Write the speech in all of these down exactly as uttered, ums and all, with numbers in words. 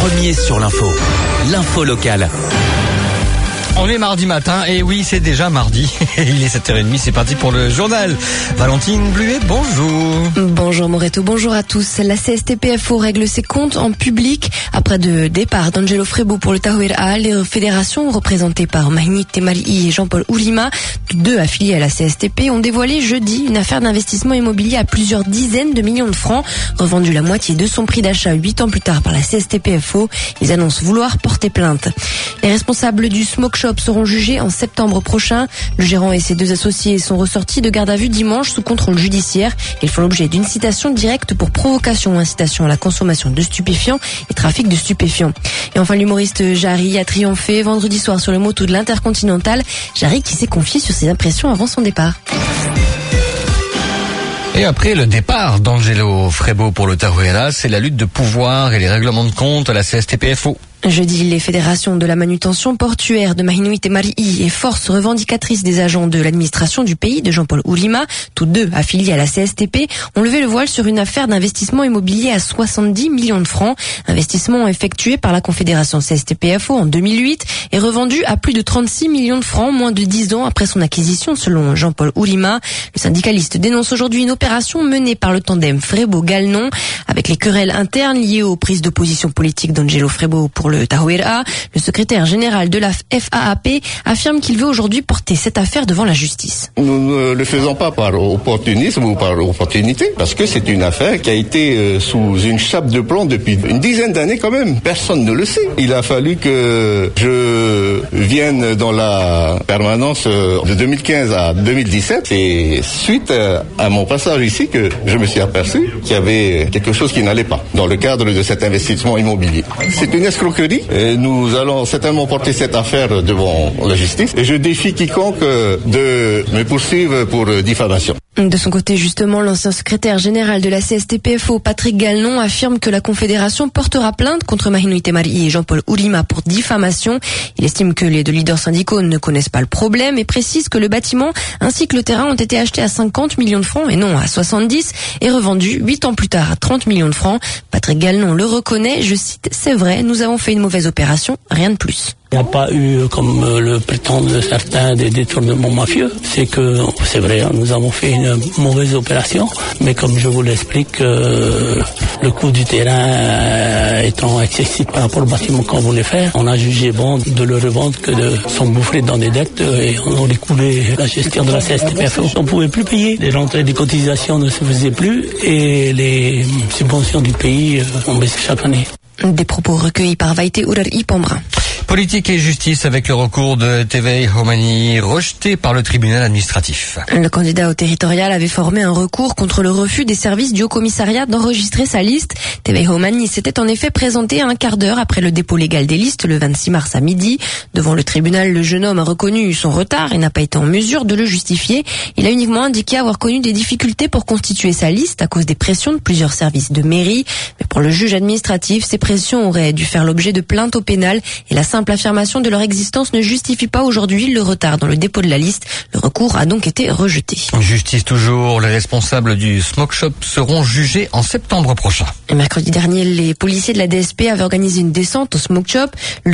Premier sur l'info. L'info locale. On est mardi matin, et oui, c'est déjà mardi. Il est sept heures trente, c'est parti pour le journal. Valentine Bluet, bonjour. Bonjour Moreto, bonjour à tous. La C S T P F O règle ses comptes en public. Après le départ d'Angelo Frebo pour le Tahoeraa, les fédérations représentées par Mahinit Temari et Jean-Paul Oulima, tous deux affiliés à la C S T P, ont dévoilé jeudi une affaire d'investissement immobilier à plusieurs dizaines de millions de francs, revendu la moitié de son prix d'achat huit ans plus tard par la C S T P F O. Ils annoncent vouloir porter plainte. Les responsables du Smoke Shop seront jugés en septembre prochain. Le gérant et ses deux associés sont ressortis de garde à vue dimanche sous contrôle judiciaire. Ils font l'objet d'une citation directe pour provocation ou incitation à la consommation de stupéfiants et trafic de stupéfiants. Et enfin, l'humoriste Jarry a triomphé vendredi soir sur le moto de l'Intercontinental. Jarry qui s'est confié sur ses impressions avant son départ. Et après le départ d'Angelo Frebo pour le Tahoeraa, c'est la lutte de pouvoir et les règlements de compte à la C S T P F O. Jeudi, les fédérations de la manutention portuaire de Mahinouit et Marii et forces revendicatrices des agents de l'administration du pays de Jean-Paul Oulima, tous deux affiliés à la C S T P, ont levé le voile sur une affaire d'investissement immobilier à soixante-dix millions de francs. Investissement effectué par la Confédération C S T P F O en deux mille huit et revendu à plus de trente-six millions de francs moins de dix ans après son acquisition, selon Jean-Paul Oulima. Le syndicaliste dénonce aujourd'hui une opération menée par le tandem Frebo-Galenon avec les querelles internes liées aux prises de position politiques d'Angelo Frebo pour le Tahoeraa. Le secrétaire général de la F A A P affirme qu'il veut aujourd'hui porter cette affaire devant la justice. Nous ne le faisons pas par opportunisme ou par opportunité, parce que c'est une affaire qui a été sous une chape de plomb depuis une dizaine d'années quand même. Personne ne le sait. Il a fallu que je vienne dans la permanence de deux mille quinze à deux mille dix-sept. C'est suite à mon passage ici que je me suis aperçu qu'il y avait quelque chose qui n'allait pas dans le cadre de cet investissement immobilier. C'est une escroquerie. Et nous allons certainement porter cette affaire devant la justice. Et je défie quiconque de me poursuivre pour diffamation. De son côté, justement, l'ancien secrétaire général de la C S T P F O, Patrick Galenon, affirme que la Confédération portera plainte contre Mahinouit Temari et Jean-Paul Oulima pour diffamation. Il estime que les deux leaders syndicaux ne connaissent pas le problème et précise que le bâtiment ainsi que le terrain ont été achetés à cinquante millions de francs et non à soixante-dix et revendus huit ans plus tard à trente millions de francs. Patrick Galenon le reconnaît, je cite, « C'est vrai, nous avons fait une mauvaise opération, rien de plus ». Il n'y a pas eu, comme le prétendent certains, des détournements mafieux. C'est que, c'est vrai, nous avons fait une mauvaise opération, mais comme je vous l'explique, euh, le coût du terrain étant excessif par rapport au bâtiment qu'on voulait faire, on a jugé bon de le revendre que de s'engouffrer dans des dettes et on aurait coulé la gestion de la C S T P F O. On ne pouvait plus payer, les rentrées des cotisations ne se faisaient plus et les subventions du pays ont baissé chaque année. Des propos recueillis par Vaïté Ourari Pombrin. Politique et justice avec le recours de Tevei Homani rejeté par le tribunal administratif. Le candidat au territorial avait formé un recours contre le refus des services du Haut-Commissariat d'enregistrer sa liste. Tevei Homani s'était en effet présenté un quart d'heure après le dépôt légal des listes le vingt-six mars à midi. Devant le tribunal, le jeune homme a reconnu son retard et n'a pas été en mesure de le justifier. Il a uniquement indiqué avoir connu des difficultés pour constituer sa liste à cause des pressions de plusieurs services de mairie. Mais pour le juge administratif, ces pressions auraient dû faire l'objet de plaintes au pénal et la simple affirmation de leur existence ne justifie pas aujourd'hui le retard dans le dépôt de la liste. Le recours a donc été rejeté. Justice toujours, les responsables du Smoke Shop seront jugés en septembre prochain. Et mercredi dernier, les policiers de la D S P avaient organisé une descente au Smoke Shop.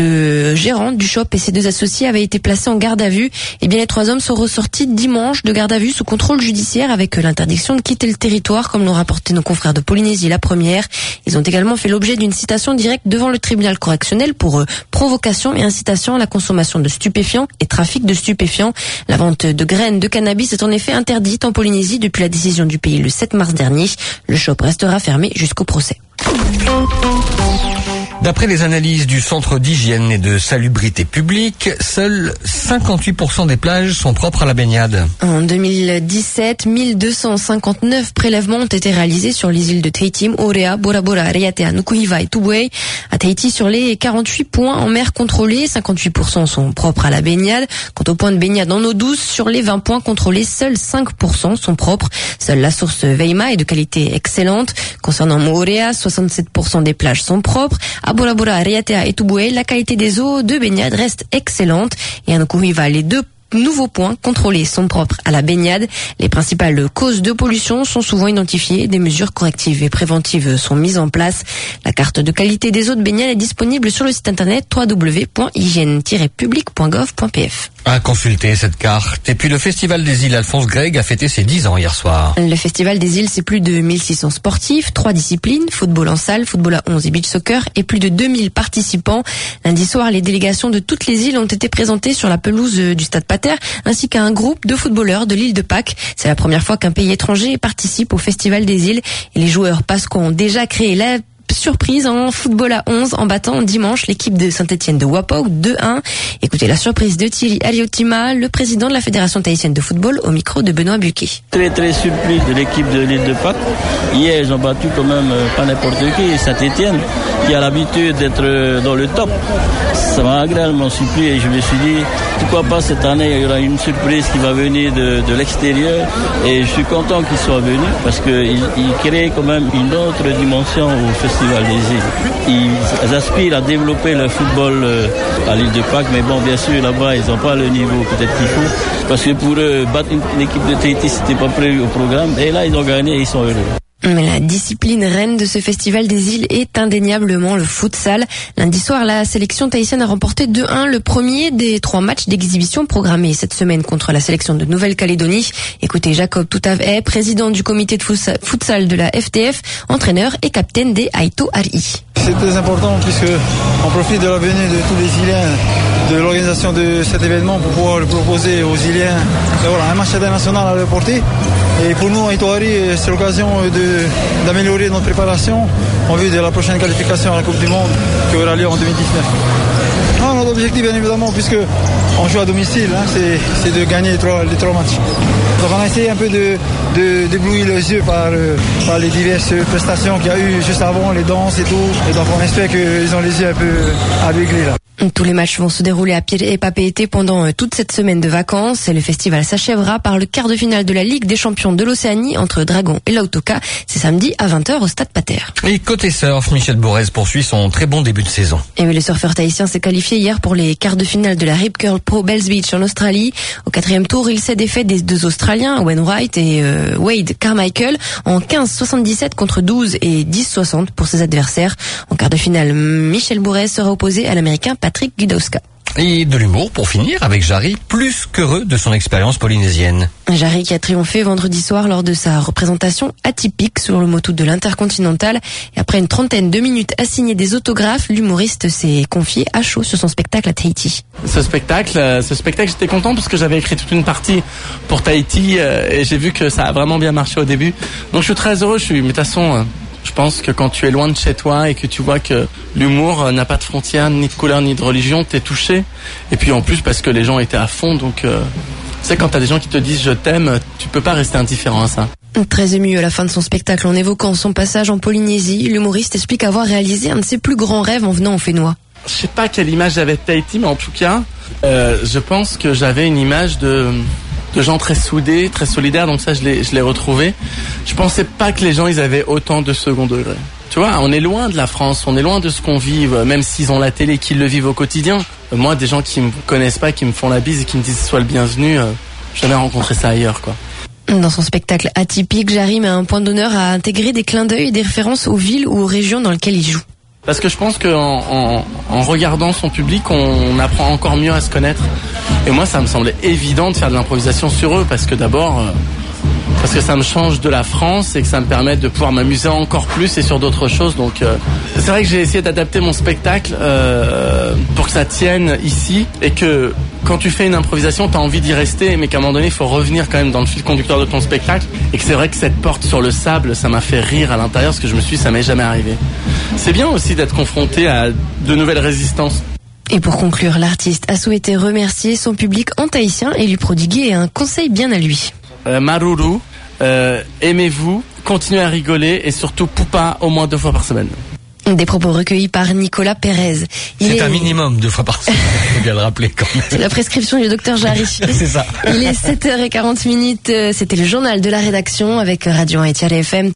Le gérant du shop et ses deux associés avaient été placés en garde à vue. Et bien les trois hommes sont ressortis dimanche de garde à vue sous contrôle judiciaire avec l'interdiction de quitter le territoire, comme l'ont rapporté nos confrères de Polynésie la première. Ils ont également fait l'objet d'une citation directe devant le tribunal correctionnel pour euh, provocation et incitation à la consommation de stupéfiants et trafic de stupéfiants. La vente de graines de cannabis est en effet interdite en Polynésie depuis la décision du pays le sept mars dernier. Le shop restera fermé jusqu'au procès. D'après les analyses du Centre d'hygiène et de salubrité publique, seuls cinquante-huit pour cent des plages sont propres à la baignade. En deux mille dix-sept, mille deux cent cinquante-neuf prélèvements ont été réalisés sur les îles de Tahiti, Moorea, Bora Bora, Raiatea, Nukuhiva et Tubuai. À Tahiti, sur les quarante-huit points en mer contrôlés, cinquante-huit pour cent sont propres à la baignade. Quant aux points de baignade en eau douce, sur les vingt points contrôlés, seuls cinq pour cent sont propres. Seule la source Veima est de qualité excellente. Concernant Moorea, soixante-sept pour cent des plages sont propres. À Bora Bora, Raiatea et Tubuai, la qualité des eaux de baignade reste excellente. Et à Nukuhiva, les deux nouveaux points contrôlés sont propres à la baignade. Les principales causes de pollution sont souvent identifiées. Des mesures correctives et préventives sont mises en place. La carte de qualité des eaux de baignade est disponible sur le site internet w w w point hygiène tiret public point gouv point p f. À consulter cette carte. Et puis le Festival des îles Alphonse Gregg a fêté ses dix ans hier soir. Le Festival des îles, c'est plus de mille six cents sportifs, trois disciplines, football en salle, football à onze et beach soccer, et plus de deux mille participants. Lundi soir, les délégations de toutes les îles ont été présentées sur la pelouse du Stade Pater, ainsi qu'un groupe de footballeurs de l'île de Pâques. C'est la première fois qu'un pays étranger participe au Festival des îles, et les joueurs pasquons ont déjà créé la surprise en football à onze en battant dimanche l'équipe de Saint-Etienne de Wapok deux un. Écoutez la surprise de Thierry Aliotima, le président de la Fédération tahitienne de football, au micro de Benoît Buquet. Très très surpris de l'équipe de l'île de Pâques. Hier, ils ont battu quand même pas n'importe qui, Saint-Etienne, qui a l'habitude d'être dans le top. Ça m'a agréablement surpris et je me suis dit, pourquoi pas cette année, il y aura une surprise qui va venir de, de l'extérieur. Et je suis content qu'ils soient venus parce qu'ils ils créent quand même une autre dimension au festival des îles. Ils aspirent à développer le football à l'île de Pâques, mais bon, bien sûr, là-bas, ils n'ont pas le niveau peut-être qu'il faut. Parce que pour eux, battre une, une équipe de Tahiti, c'était pas prévu au programme. Et là, ils ont gagné et ils sont heureux. Mais la discipline reine de ce festival des îles est indéniablement le futsal. Lundi soir, la sélection tahitienne a remporté deux un le premier des trois matchs d'exhibition programmés cette semaine contre la sélection de Nouvelle-Calédonie. Écoutez Jacob Toutavet, président du comité de futsal de la F T F, entraîneur et capitaine des Aito Ari. C'est très important puisque on profite de la venue de tous les Iliens, de l'organisation de cet événement pour pouvoir le proposer aux Iliens. Voilà, un match international à leur portée. Et pour nous, Aito Ari, c'est l'occasion de, d'améliorer notre préparation en vue de la prochaine qualification à la Coupe du Monde qui aura lieu en deux mille dix-neuf. Ah, notre objectif, bien évidemment, puisque on joue à domicile, hein, c'est, c'est de gagner les trois, les trois matchs. Donc on a essayé un peu de, de, d'éblouir les yeux par, euh, par les diverses prestations qu'il y a eu juste avant, les danses et tout. Et donc on espère qu'ils ont les yeux un peu aveuglés là. Tous les matchs vont se dérouler à Pied et Papeete pendant toute cette semaine de vacances et le festival s'achèvera par le quart de finale de la Ligue des champions de l'Océanie entre Dragon et Lautoka. C'est samedi à vingt heures au Stade Pater. Et côté surf, Michel Bourrez poursuit son très bon début de saison. Et oui, le surfeur tahitien s'est qualifié hier pour les quarts de finale de la Rip Curl Pro Bells Beach en Australie. Au quatrième tour, il s'est défait des deux Australiens, Owen Wright et euh, Wade Carmichael, en quinze soixante-dix-sept contre douze et dix soixante pour ses adversaires. En quart de finale, Michel Bourrez sera opposé à l'Américain Patrick Gudowska. Et de l'humour pour finir avec Jarry, plus qu'heureux de son expérience polynésienne. Jarry qui a triomphé vendredi soir lors de sa représentation atypique sur le motu de l'Intercontinental. Et après une trentaine de minutes à signer des autographes, l'humoriste s'est confié à chaud sur son spectacle à Tahiti. Ce spectacle, ce spectacle, j'étais content parce que j'avais écrit toute une partie pour Tahiti et j'ai vu que ça a vraiment bien marché au début. Donc je suis très heureux, je suis, mais de toute façon... Je pense que quand tu es loin de chez toi et que tu vois que l'humour n'a pas de frontières, ni de couleur, ni de religion, t'es touché. Et puis en plus parce que les gens étaient à fond, donc euh, tu sais, quand t'as des gens qui te disent je t'aime, tu peux pas rester indifférent à ça. Très ému à la fin de son spectacle en évoquant son passage en Polynésie, l'humoriste explique avoir réalisé un de ses plus grands rêves en venant au Fénois. Je sais pas quelle image j'avais de Tahiti, mais en tout cas, euh, je pense que j'avais une image de... de gens très soudés, très solidaires, donc ça je l'ai, je l'ai retrouvé. Je pensais pas que les gens ils avaient autant de second degré. Tu vois, on est loin de la France, on est loin de ce qu'on vit, même s'ils ont la télé, qu'ils le vivent au quotidien. Moi, des gens qui me connaissent pas, qui me font la bise et qui me disent sois le bienvenu, euh, j'ai jamais rencontré ça ailleurs, quoi. Dans son spectacle atypique, Jarry met un point d'honneur à intégrer des clins d'œil et des références aux villes ou aux régions dans lesquelles il joue. Parce que je pense qu'en en, en regardant son public, on, on apprend encore mieux à se connaître. Et moi, ça me semblait évident de faire de l'improvisation sur eux, parce que d'abord, euh, parce que ça me change de la France et que ça me permet de pouvoir m'amuser encore plus et sur d'autres choses. Donc, euh, c'est vrai que j'ai essayé d'adapter mon spectacle euh, pour que ça tienne ici et que quand tu fais une improvisation, t'as envie d'y rester, mais qu'à un moment donné, il faut revenir quand même dans le fil conducteur de ton spectacle. Et que c'est vrai que cette porte sur le sable, ça m'a fait rire à l'intérieur, parce que je me suis dit, ça m'est jamais arrivé. C'est bien aussi d'être confronté à de nouvelles résistances. Et pour conclure, l'artiste a souhaité remercier son public en tahitien et lui prodiguer un conseil bien à lui. Euh, Maruru, euh, aimez-vous, continuez à rigoler et surtout poupa au moins deux fois par semaine. Des propos recueillis par Nicolas Pérez. Il C'est est... un minimum deux fois par semaine, il faut bien le rappeler quand même. C'est la prescription du docteur Jarry. C'est ça. Il est sept heures quarante minutes, c'était le journal de la rédaction avec Radio un et Tiare F M.